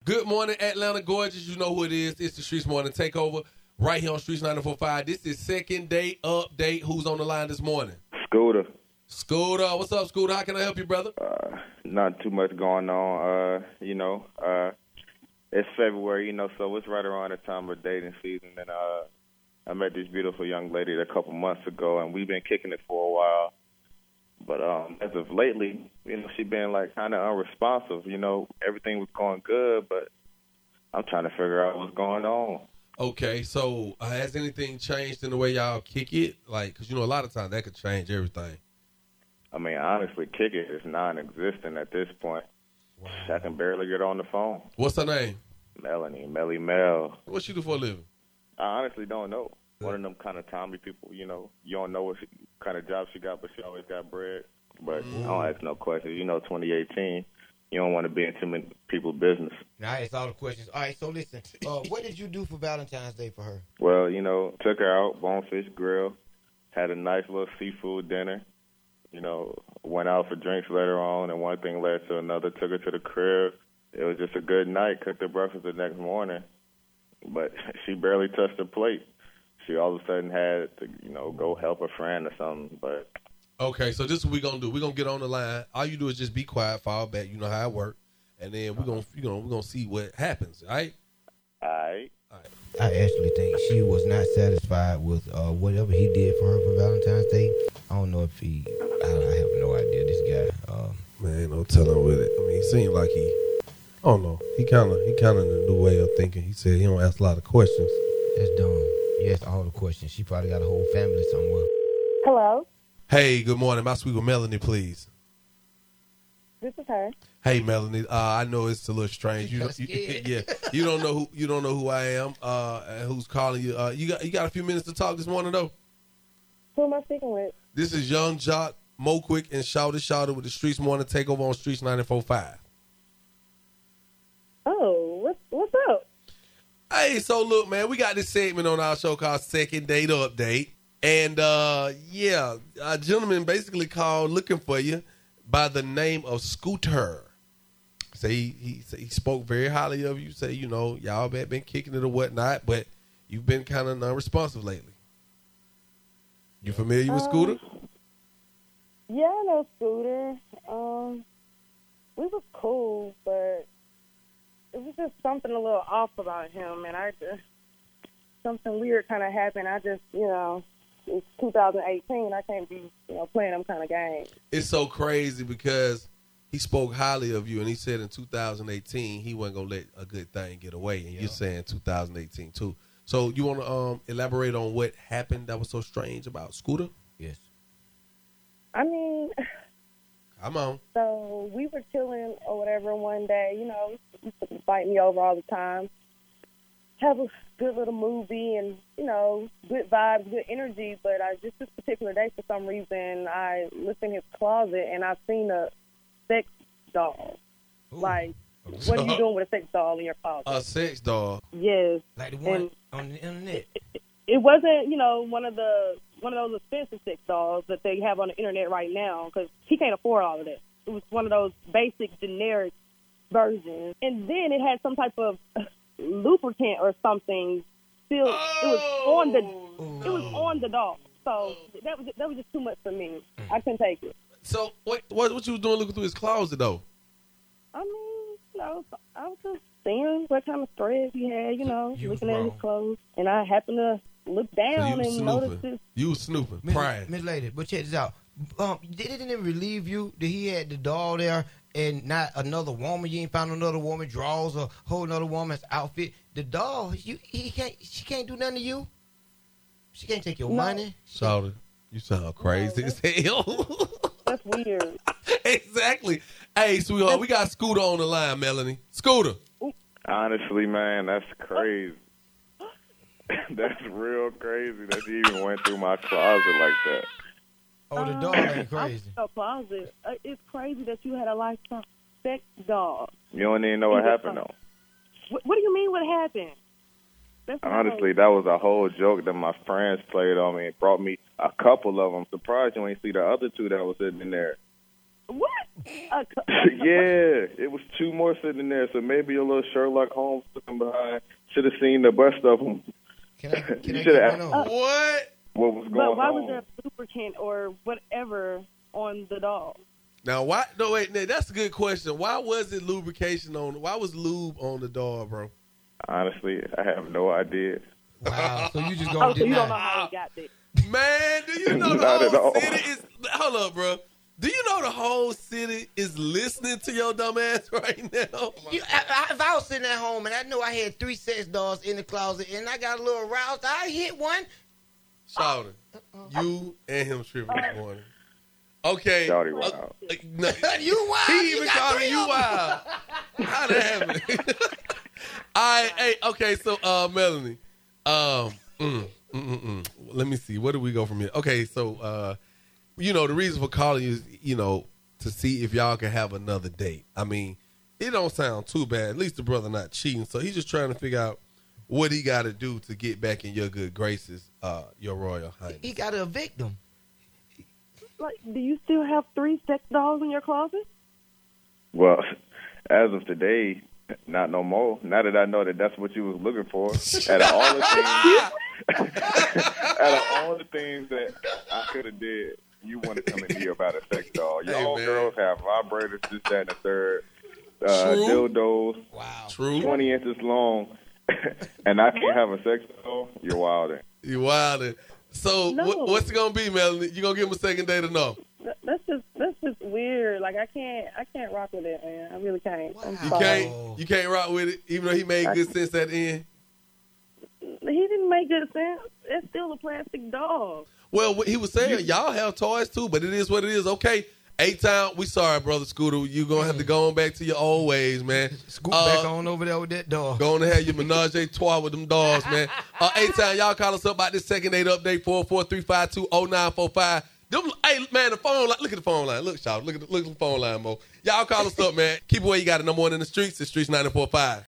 Good morning, Atlanta Gorgeous. You know who it is. It's the Streets Morning Takeover right here on Streets 94.5. This is second day update. Who's on the line this morning? Scooter. Scooter. What's up, Scooter? How can I help you, brother? Not too much going on. It's February, so it's right around the time of dating season. And I met this beautiful young lady a couple months ago, and we've been kicking it for a while. But as of lately, she been like kind of unresponsive. Everything was going good, but I'm trying to figure out what's going on. Okay, so has anything changed in the way y'all kick it? Like, because, a lot of times that could change everything. I mean, honestly, kick it is non-existent at this point. Wow. I can barely get on the phone. What's her name? Melanie, Melly Mel. What she do for a living? I honestly don't know. One of them kind of Tommy people, you don't know what kind of job she got, but she always got bread. But I don't ask no questions. 2018, you don't want to be in too many people's business. Now, I asked all the questions. All right, so listen. What did you do for Valentine's Day for her? Well, took her out, Bonefish Grill, had a nice little seafood dinner. Went out for drinks later on, and one thing led to another. Took her to the crib. It was just a good night. Cooked her breakfast the next morning. But she barely touched the plate. She all of a sudden had to, go help a friend or something. But okay, so this is what we're gonna do. We're gonna get on the line. All you do is just be quiet, fall back. You know how it works, and then we're gonna see what happens. All right. All right. I actually think she was not satisfied with whatever he did for her for Valentine's Day. I don't know if I have no idea. This guy, man, no telling with it. I mean, he seemed like I don't know. He kind of in a new way of thinking. He said he don't ask a lot of questions. That's dumb. You ask all the questions. She probably got a whole family somewhere. Hello. Hey, good morning. My sweet with Melanie, please. This is her. Hey, Melanie. I know it's a little strange. You don't know who I am. And who's calling you? You got a few minutes to talk this morning though. Who am I speaking with? This is Young Jock, Mo Quick, and Shouted with the Streets Morning Takeover on Streets 94.5. Oh, what's up? Hey, so look, man, we got this segment on our show called Second Date Update. And, a gentleman basically called looking for you by the name of Scooter. Say he spoke very highly of you. Say, y'all been kicking it or whatnot, but you've been kind of non-responsive lately. You familiar with Scooter? Yeah, I know Scooter. We was cool, but it was just something a little off about him, and something weird kind of happened. It's 2018. I can't be, playing them kind of games. It's so crazy because he spoke highly of you, and he said in 2018 he wasn't gonna let a good thing get away, and you're saying 2018 too. So you want to elaborate on what happened that was so strange about Scooter? Yes. I mean, come on. So we were chilling or whatever one day. He used to invite me over all the time. Have a good little movie and, good vibes, good energy. But just this particular day, for some reason, I looked in his closet and I seen a sex doll. Ooh. Like, what are you doing with a sex doll in your closet? A sex doll? Yes. Like the one on the internet? It wasn't, one of those expensive sex dolls that they have on the internet right now, because he can't afford all of that. It was one of those basic, generic versions. And then it had some type of lubricant or something. Still, it was on the doll. So that was just too much for me. I couldn't take it. So what you was doing looking through his closet though? I mean, I was just seeing what kind of threads he had. Looking at his clothes, and I happened to look down and notice this. You was snooping, prying. Miss Lady, but check this out. Didn't it relieve you that he had the doll there and not another woman? You ain't found another woman draws a whole another woman's outfit. The doll, she can't do nothing to you. She can't take your money. Shawty, you sound crazy as hell. That's weird. Exactly. Hey, sweetheart, we got Scooter on the line, Melanie. Scooter. Honestly, man, that's crazy. That's real crazy that you even went through my closet like that. Oh, the doll ain't crazy. Closet. It's crazy that you had a lifetime sex doll. You don't even know what happened, though. What do you mean what happened? Honestly, that was a whole joke that my friends played on me and brought me a couple of them. Surprised you ain't see the other two that was sitting in there. What? Yeah, it was 2 more sitting there, so maybe a little Sherlock Holmes looking behind should have seen the best of them. Can I You get shoulda one asked. on? What? What was going But why on? was there lubricant or whatever on the dog? Now, why? No, wait. Nate, that's a good question. Why was it lubrication on? Why was lube on the dog, bro? Honestly, I have no idea. Wow. So you just Oh, gonna so you don't know deny? how he got there. Man, do you know the Not at whole all. city is? Hold up, bro. Do you know the whole city is listening to your dumb ass right now? If I was sitting at home and I knew I had 3 sex dolls in the closet and I got a little aroused, I hit one. Shouting, you and him tripping this morning. Okay. Shawty wild. No, You wild. he You even got calling 3 you of 'em. wild. How that happen? All right, hey, okay, so Melanie, let me see. Where do we go from here? Okay, so the reason for calling you is, to see if y'all can have another date. I mean, it don't sound too bad. At least the brother not cheating, so he's just trying to figure out what he got to do to get back in your good graces, your royal highness. He got to evict them. Like, do you still have 3 sex dolls in your closet? Well, as of today, not no more. Now that I know that that's what you was looking for, out of all the things that I could have did, you want to come in here about a sex doll. Your Hey, old man. girls have vibrators, this, that, and the third, True. dildos, Wow. True. 20 inches long, and I can't have a sex doll. You're wilding. You wildin'. So No. what's it gonna be, Melanie? You gonna give him a second date or no? That's just weird. Like, I can't rock with it, man. I really can't. I'm Wow. You sorry. you can't rock with it, even though he made good sense at the end. He didn't make good sense. It's still a plastic dog. Well, what he was saying, y'all have toys too, but it is what it is. Okay, 8-time, we sorry, brother Scooter. You gonna have to go on back to your old ways, man. Scoot back on over there with that dog. Going to have your menage a trois with them dogs, man. 8-time, y'all call us up about this second date update, 443520945. Hey, man, the phone line. Look at the phone line. Look, y'all. Look at the phone line, Mo. Y'all call us up, man. Keep it where you got it. Number 1 in the streets. It's Streets 94.5.